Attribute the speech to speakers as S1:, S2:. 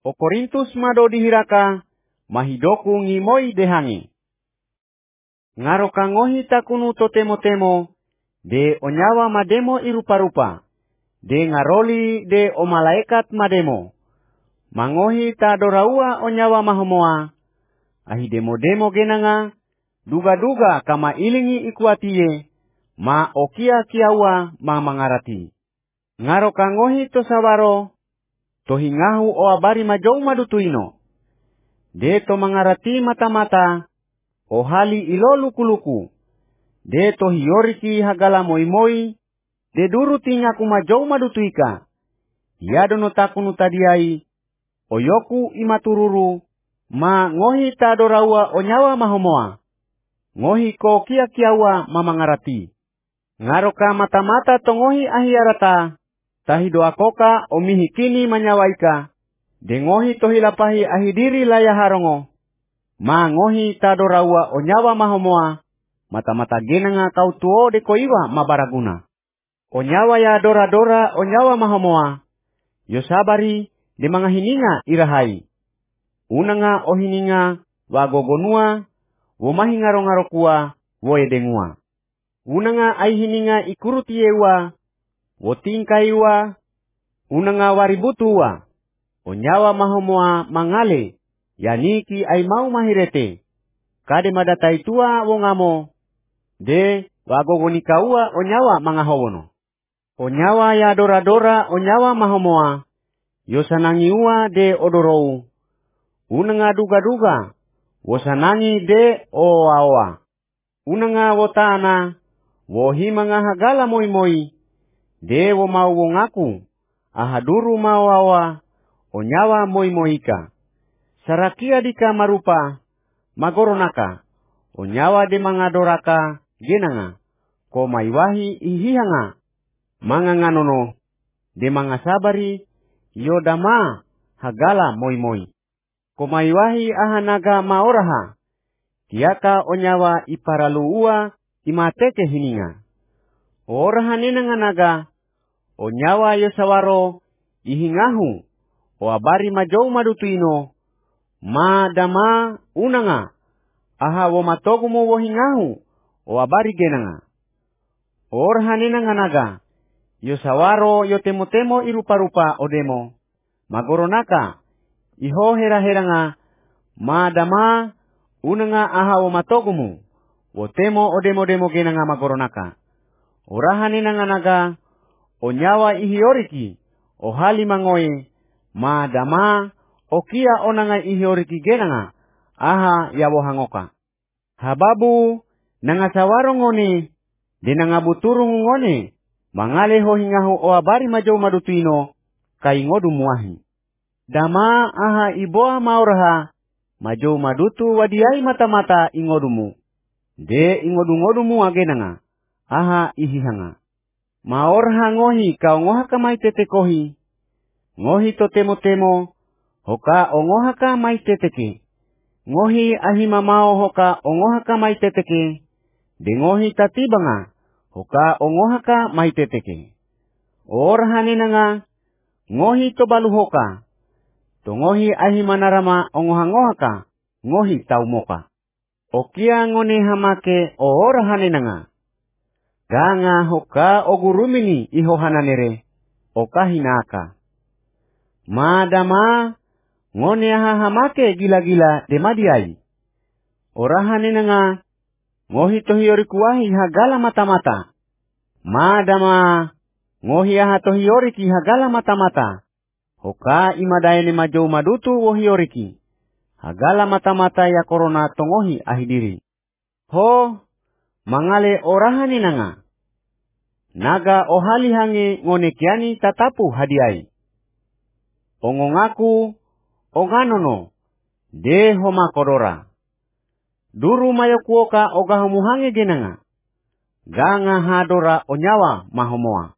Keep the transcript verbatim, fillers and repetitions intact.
S1: O Korintus mado dihiraka, mahidoku ngimoi dehangi. Ngaroka ngohi takunu totemo-temo, de onyawa mademo irupa-rupa, de ngaroli de o malaikat mademo. Mangohi ta doraua onyawa mahomoa, ahi demo-demo genanga, duga-duga kama ilingi ikuatie, ma okia kiawa ma mangarati. Ngaroka ngohi to sawaro, to hingahu o abari majau madutuino. De to mangarati mata-mata, o hali ilo luku-luku. De to hiyoriki hagala moi-moi, de duru tingaku majau madutuika. Yadono takunu tadiai, oyoku imatururu, ma ngohi ta doraua onyawa mahomoa. Ngohi ko kia-kiawa ma mangarati. Ngaroka mata-mata to ngohi ahiarata, tahi doakoka omihi kini manyawaika, de ngohi tohilapahi ahidiri layaharongo, ma ngohi tadoraua onyawa mahomoa, mata-mata genanga kau tuo de koiwa mabaraguna. Onyawa ya dora-dora onyawa mahomoa, yosabari de mga hininga irahai. Unanga o hininga wagogonua, womahi ngaro-ngarokua, woedengua. Unanga ai hininga ikurutiewa, wotingkaiwa, unanga waributua, onyawa mahomoa mangale, yaniki ai mau mahirete, kade madatai tua wongamo, de wagogonikaua onyawa mangahowono. Onyawa ya dora-dora onyawa mahomoa, yosanangiua de odorou, unanga duga-duga, wosanangi de oa-oa, unanga wotana, wohimanga hagala moi-moi, de wo mau wongaku, ahaduru mawawa, onyawa moi-moika. Sarakia dika marupa, magoronaka, onyawa de mangadoraka, genanga, ko maiwahi ihihanga, manganganono, de mangasabari, yodama, hagala moi-moi. Ko maiwahi ahanaga maoraha, tiaka onyawa iparaluua, imateke hininga. Oraha nenanganaga, onyawa yosawaro, ihingahu, o abari majau madutuino, ma dama unanga, aha womatogumo wohingahu, o abari genanga. Oraha nenanganaga, yosawaro yotemo-temo irupa-rupa odemo, magoronaka, iho hera-heranga, ma dama unanga aha womatogumu, wotemo odemo-demo genanga magoronaka. Oraha nenanganaga, onyawa ihioriki, o hali mangoe, ma dama, o kia onanga ihioriki genanga, aha yawo hangoka. Hababu, nangasawaro ngone, de nangabuturu ngone, mangale ho hingahu o abari majau madutuino, kai ngodu muahi. Dama aha iboa mauraha, majau madutu wadiai mata-mata ingodumu, de ingodu-ngodumu agenanga, aha ihihanga. Maorha ngohi kau ngohaka mai tetekohi, ngohi to temo-temo, hoka ongohaka mai teteke, ngohi ahimamao hoka ongohaka mai teteke, de ngohi tatibanga, hoka ongohaka mai teteke. Orha nenanga, ngohi to baluhoka, to ngohi ahimanarama ongoha-ngohaka, ngohi taumoka. Okia ngone hamake o orha nenanga. Ganga hoka ogurumini ihohananere, okahinaka. Madama, ngone aha hamake gila-gila demadiai. Oraha nenanga, ngohi tohiorikuahi hagala mata-mata. Madama, ngohi aha tohioriki hagala mata-mata. Hoka imadaene majau madutu wohioriki. Hagala mata-mata ya korona tongohi ahidiri. Ho, mangale oraha nenanga. Naga ohali hange ngone kiani tatapu hadiai. Ongongaku, onganono, de homa kodora. Duru mayokuoka ogahomuhange genanga. Ganga hadora onyawa mahomoa.